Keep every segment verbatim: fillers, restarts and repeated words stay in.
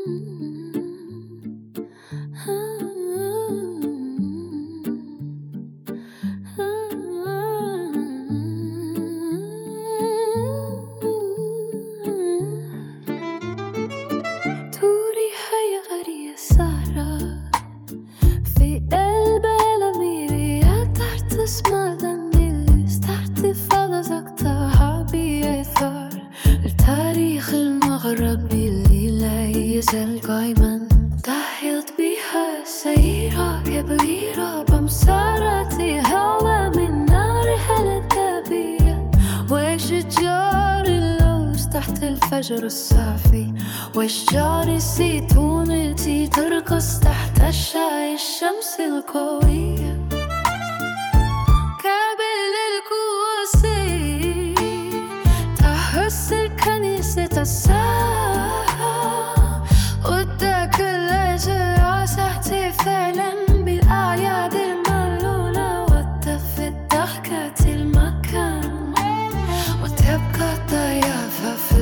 توري حي غرية سهرة في قلب الأميرية تحت اسمها دنيليس تحت فلسطة بيثار التاريخ المغربي اللي لا يزال قايما تحيط بها سيرة كبيرة بمسارتها ومن نارها الذهبية وشجار اللوز تحت الفجر الصافي واشجار الزيتون التي ترقص تحت أشعة الشمس القوية قبل الكوسي تحس الكنيسة الساعة قد كل أجرع احتفالا بالأعياد الملولة وتدف الضحكة المكان وتبقى الضيافة في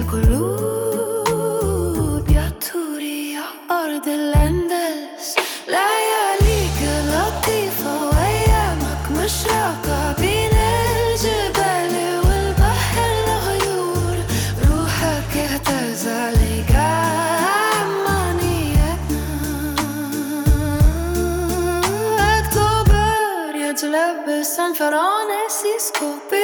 القلوب يا توري يا أرض الأندلس لياليك لطيفة وأيامك مشرقة بين الجبال والبحر الغيور روحك اهتز لك أمانيتنا أكتوبر يتلبس سان فرانسيسكو